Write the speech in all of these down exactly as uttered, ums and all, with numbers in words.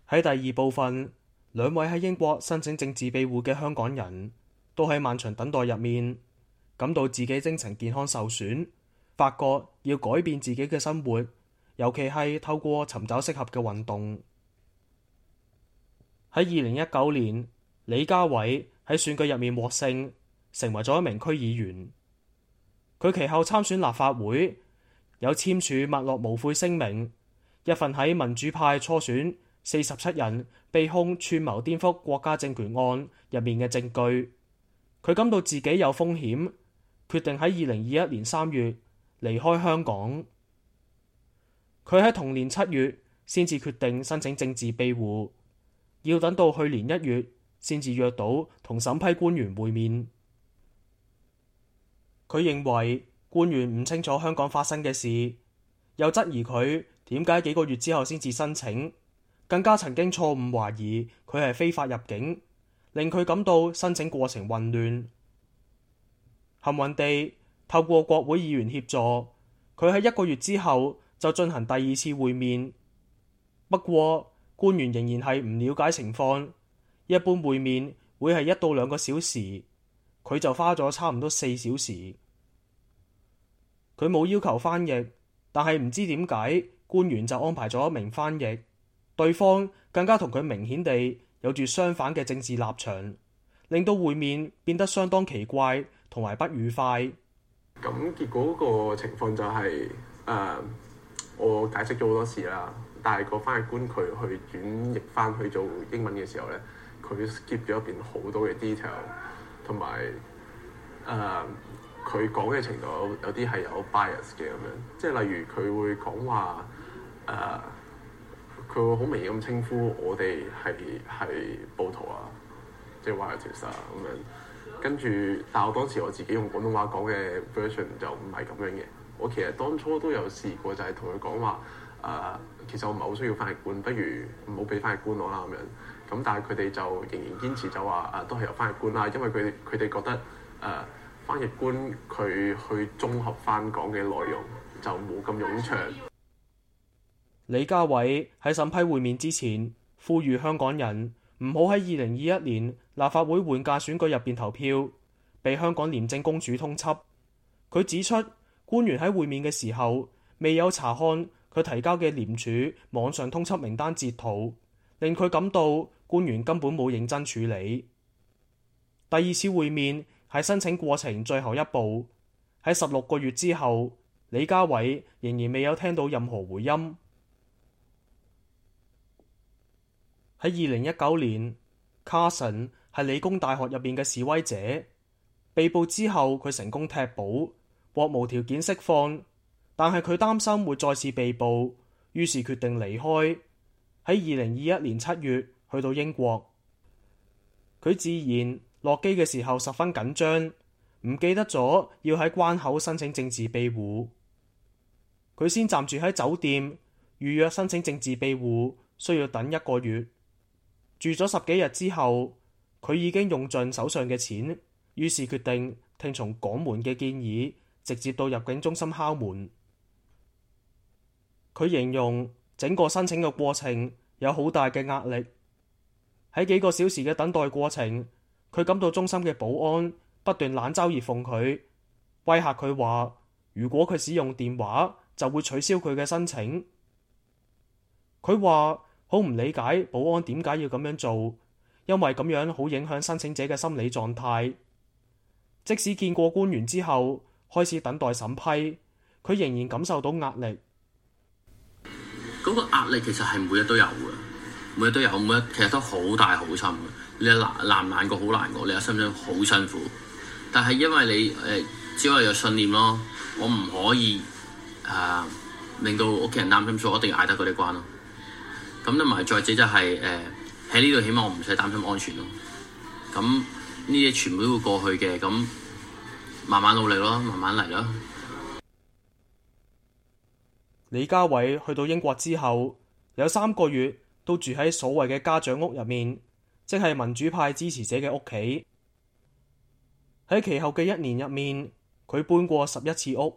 喺第二部分，兩位喺英國申請政治庇護嘅香港人都喺漫長等待入面感到自己精神健康受損，發覺要改變自己嘅生活，尤其係透過尋找適合嘅運動。喺二零一九年，李家偉喺選舉入面獲勝，成為咗一名區議員。佢其後參選立法會，有簽署勿忘無悔聲明，一份喺民主派初選四十七人被控串謀顛覆國家政權案入面嘅證據。佢感到自己有風險，決定喺二零二一年三月離開香港。佢喺同年七月先至決定申請政治庇護，要等到去年一月先至約到同審批官員會面。佢認為官員唔清楚香港發生嘅事，又質疑佢點解幾個月之後先至申請，更加曾經錯誤懷疑佢係非法入境，令佢感到申請過程混亂。幸運地，透過國會議員協助，佢喺一個月之後就進行第二次會面。不過官員仍然係唔了解情況，一般會面會係一到兩個小時，佢就花咗差唔多四小時。佢冇要求翻譯，但係唔知點解官員就安排咗一名翻譯，對方更加同佢明顯地有住相反嘅政治立場，令到會面變得相當奇怪同埋不愉快。 咁結果個情況就係、是、誒、呃，我解釋咗好多次啦，但係個翻譯官佢去轉譯翻去做英文嘅時候咧，佢 skip 咗入邊好多嘅 detail， 同埋誒佢講嘅程度有啲係有 bias 嘅咁樣，即係例如佢會講話誒，佢、呃、會好明顯咁稱呼我哋係係暴徒啊，即係 rioters 啊咁樣。跟住，但我當時我自己用廣東話講嘅 version 就唔係咁樣嘅。我其實當初都有試過，就係同佢講話，誒、呃，其實我唔係好需要翻譯官，不如唔好俾翻譯官我啦咁樣。咁但係佢哋就仍然堅持就話，誒、呃，都係由翻譯官啦，因為佢哋佢哋覺得，誒、呃，翻譯官佢去綜合翻講嘅內容就冇咁冗長。 李家偉喺審批會面之前，呼籲香港人唔好喺二零二一年立法會換屆選舉入邊投票，被香港廉政公署通緝。佢指出，官員喺會面嘅時候未有查看佢提交嘅廉署網上通緝名單截圖，令佢感到官員根本冇認真處理。第二次會面係申請過程最後一步，喺十六個月之後，李家偉仍然未有聽到任何回音。喺二零一九年，卡神係理工大學入邊嘅示威者，被捕之後佢成功踢保，獲無條件釋放，但係佢擔心會再次被捕，於是決定離開。喺二零二一年七月去到英國，佢自然落機嘅時候十分緊張，唔記得咗要喺關口申請政治庇護。佢先暫住喺酒店預約申請政治庇護，需要等一個月。住咗十幾日之後，佢已經用盡手上嘅錢，於是決定聽從港門嘅建議，直接到入境中心敲門。佢形容整個申請嘅過程有好大嘅壓力。喺幾個小時嘅等待過程，佢感到中心嘅保安不斷冷嘲熱諷佢，威嚇佢話如果佢使用電話就會取消佢嘅申請。佢話好唔理解保安點解要咁樣做，因為咁樣好影響申請者嘅心理狀態。即使見過官員之後，開始等待審批，佢仍然感受到壓力。 嗰個壓力其實係每日都有嘅，每日都有，每日其實都好大好深嘅。你難難唔難過好難過，你有心心好辛苦。但係因為你誒、呃，只係有信念咯，我唔可以誒、呃、令到屋企人擔心，所以我一定要捱得嗰啲關咯。咁同埋再者就係誒喺呢度，起碼我唔使擔心安全咯。咁呢啲全部都會過去嘅，咁慢慢努力咯，慢慢嚟咯。 李家偉去到英國之後，有三個月都住喺所謂嘅家長屋入面，即係民主派支持者嘅屋企。喺其後嘅一年入面，佢搬過十一次屋，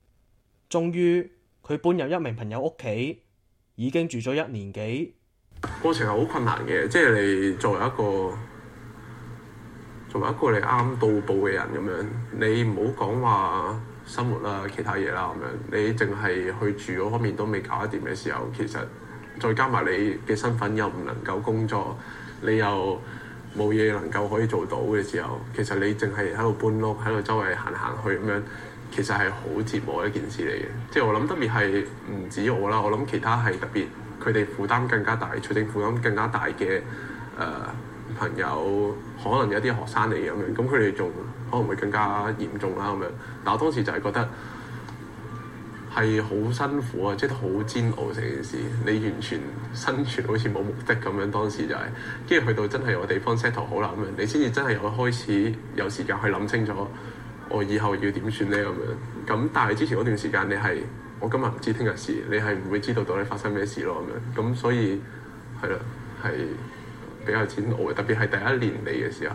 終於佢搬入一名朋友屋企。已經住咗一年幾。 過程係好困難嘅，即係你作為一個作為一個你啱到步嘅人咁樣，你唔好講話生活啦、其他嘢啦咁樣，你淨係去住嗰方面都未搞得掂嘅時候，其實再加埋你嘅身份又唔能夠工作，你又冇嘢能夠可以做到嘅時候，其實你淨係喺度搬屋，喺度周圍行行去咁樣，其實係好折磨一件事嚟嘅。即係我諗特別係唔止我啦，我諗其他係特別佢哋負擔更加大、財政負擔更加大嘅誒、呃、朋友，可能有啲學生嚟咁樣，咁佢哋仲可能會更加嚴重啦咁樣。但我當時就係覺得係好辛苦啊，即係好煎熬成件事，你完全生存好似冇目的咁樣。當時就係跟住去到真係有個地方 settle 好啦咁樣，你先至真係有開始有時間去諗清楚我以後要點算咧咁樣。咁但係之前嗰段時間你係我今日唔知聽日事，你係唔會知道到底發生咩事咯咁樣。咁所以係啦，係比較煎熬嘅，特別係第一年嚟嘅時候。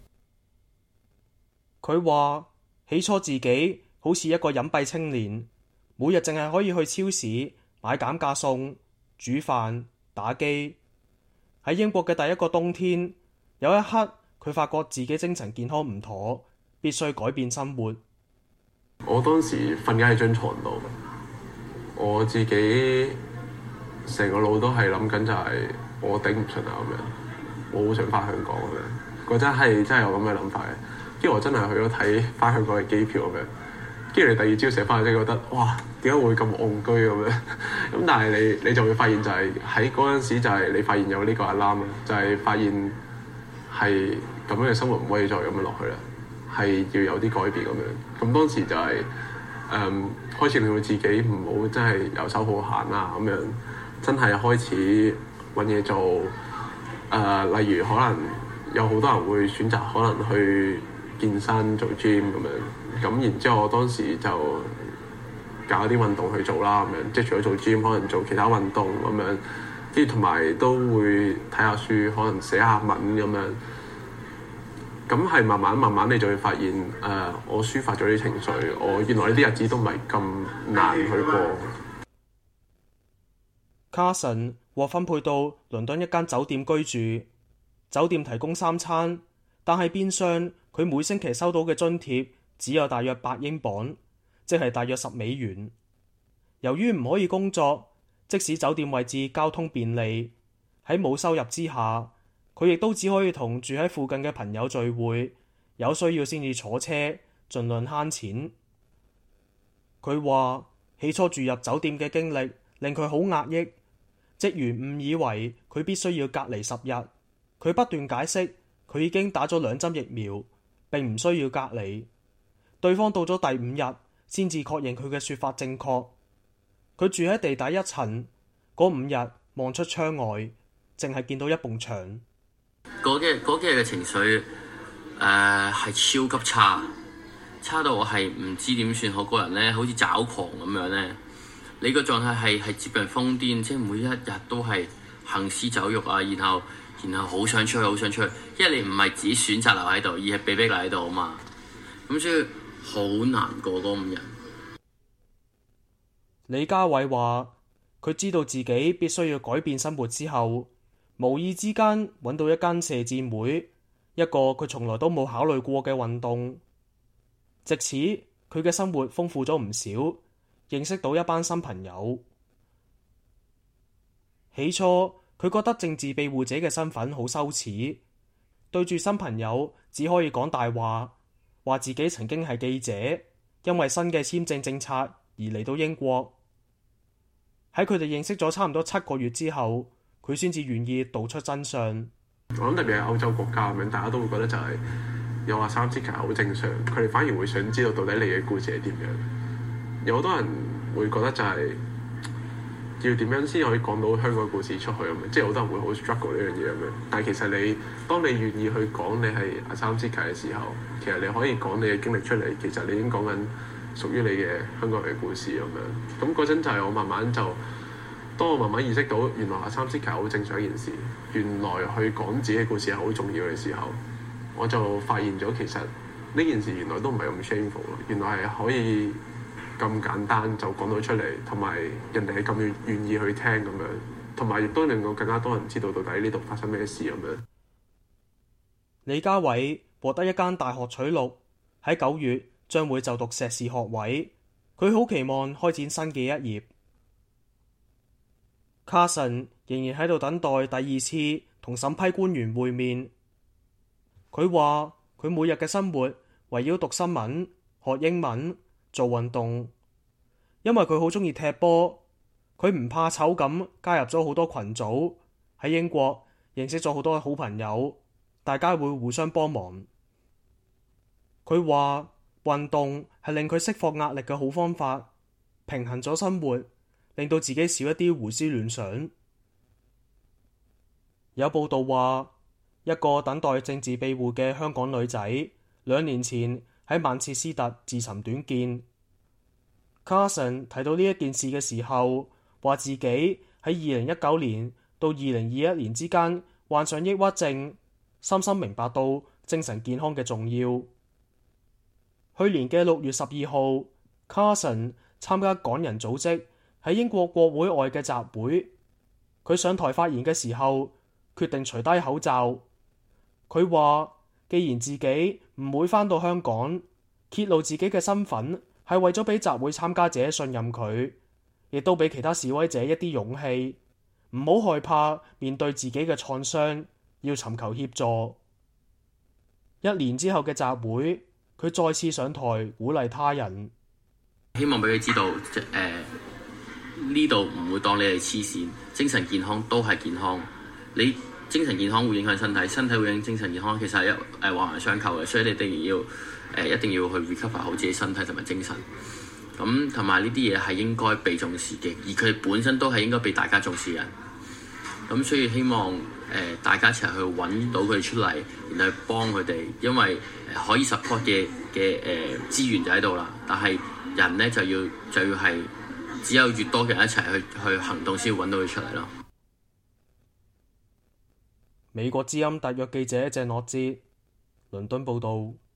佢話起初自己好似一個隱蔽青年，每日淨係可以去超市買減價餸、煮飯、打機。喺英國嘅第一個冬天，有一刻佢發覺自己精神健康唔妥，必須改變生活。 我當時瞓緊喺張床度，我自己成個腦都係諗緊就係我頂唔順啊咁樣，我好想翻香港咁樣。嗰陣係真係有咁嘅諗法嘅，跟住我真係去咗睇翻香港嘅機票咁樣。跟住你第二朝醒翻去，即係覺得哇，點解會咁戇居咁樣？咁但係你你就會發現就係喺嗰陣時就係你發現有呢個 alarm，就係發現係咁樣嘅生活唔可以再咁樣落去啦，係要有啲改變咁樣。咁當時就係、是、誒、嗯、開始令到自己唔好真係遊手好閒啊咁樣，真係開始揾嘢做。誒、呃，例如可能有好多人會選擇可能去健身做 gym 咁樣。咁然之後，我當時就搞一啲運動去做啦，咁樣即係除咗做 gym，可能做其他運動咁樣，跟住同埋都會睇下書，可能寫下文咁樣。咁係慢慢慢慢，你就會發現誒、呃，我抒發咗啲情緒，我原來呢啲日子都唔係咁難去過。 Carson 獲分配到倫敦一間酒店居住，酒店提供三餐，但係變相佢每星期收到嘅津貼只有大約八英鎊，即係大約十美元。由於唔可以工作，即使酒店位置交通便利，喺冇收入之下，佢亦都只可以同住喺附近嘅朋友聚會，有需要先至坐車，盡量慳錢。佢話起初住入酒店嘅經歷令佢好壓抑，職員誤以為佢必須要隔離十日，佢不斷解釋佢已經打咗兩針疫苗，並唔需要隔離。對方到咗第五日先至確認佢嘅說法正確。佢住喺地底一層，嗰五日望出窗外，淨係見到一埲牆。 嗰幾嗰幾日嘅情緒誒係、呃、超級差，差到我係唔知點算好。個人咧好似抓狂咁樣咧，你個狀態係係接近瘋癲，即係每一日都係行屍走肉啊，然後然後好想出去，好想出去，因為你唔係自己選擇留喺度，而係被逼留喺度啊嘛。咁所以好難過嗰五日。 李家偉話：佢知道自己必須要改變生活之後，無意之間揾到一間射箭會，一個佢從來都冇考慮過嘅運動。藉此，佢嘅生活豐富咗唔少，認識到一班新朋友。起初，佢覺得政治庇護者嘅身份好羞恥，對住新朋友只可以講大話。話自己曾經係記者，因為新嘅簽證政策而嚟到英國。喺佢哋認識咗差唔多七個月之後，佢先至願意道出真相。 我諗特別係歐洲國家咁樣，大家都會覺得就係、是、有話三之其實好正常，佢哋反而會想知道到底你嘅故事係點樣。有好多人會覺得就係、是、要點樣先可以講到香港嘅故事出去咁樣，即係好多人會好 struggle 呢樣嘢咁樣。但係其實你當你願意去講你係阿三之奇嘅時候，其實你可以講你嘅經歷出嚟，其實你已經講緊屬於你嘅香港人嘅故事咁樣。咁嗰陣就係我慢慢就，當我慢慢意識到原來阿三之奇係好正常一件事，原來去講自己嘅故事係好重要嘅時候，我就發現咗其實呢件事原來都唔係咁 shameful 咯，原來係可以咁簡單就講到出嚟，同埋人哋係咁願意去聽咁樣。 同埋亦都令到更加多人知道到底呢度發生咩事咁樣。 李家偉獲得一間大學取錄，喺九月將會就讀碩士學位，佢好期望開展新嘅一頁。Carson 仍然喺度等待第二次同審批官員會面。佢話佢每日嘅生活圍繞讀新聞、學英文、做運動，因為佢好鍾意踢波，佢唔怕醜咁加入咗好多群組，喺英國認識咗好多好朋友，大家會互相幫忙。佢話運動係令佢釋放壓力嘅好方法，平衡咗生活，令到自己少一啲胡思亂想。有報道話，一個等待政治庇護嘅香港女仔，兩年前喺曼徹斯特自尋短見。Carson 提到呢一件事嘅時候，話自己喺二零一九年到二零二一年之間患上抑鬱症，深深明白到精神健康嘅重要。去年嘅六月十二號 Carson 參加港人組織喺英國國會外嘅集會，佢上台發言嘅時候決定除低口罩。佢話既然自己唔會返到香港，揭露自己嘅身份係為咗俾集會參加者信任佢，亦都俾其他示威者一啲勇氣，唔好害怕面對自己嘅創傷，要尋求協助。一年之後嘅集會，佢再次上台鼓勵他人， 希望俾佢知道，誒呢度唔會當你係黐線，精神健康都係健康。你精神健康會影響身體，身體會影響精神健康，其實係一誒環環相扣嘅，所以你一定要誒、呃、一定要去 recover 好自己身體同埋精神。咁同埋呢啲嘢係應該被重視嘅，而佢本身都係應該被大家重視嘅。咁所以希望誒、呃、大家一齊去揾到佢出嚟，然後去幫佢哋，因為、呃、可以 support 嘅嘅誒資源就喺度啦。但係人咧就要就要係只有越多嘅人一齊去去行動，先要揾到佢出嚟咯。 美國之音特約記者鄭樂哲，倫敦報導。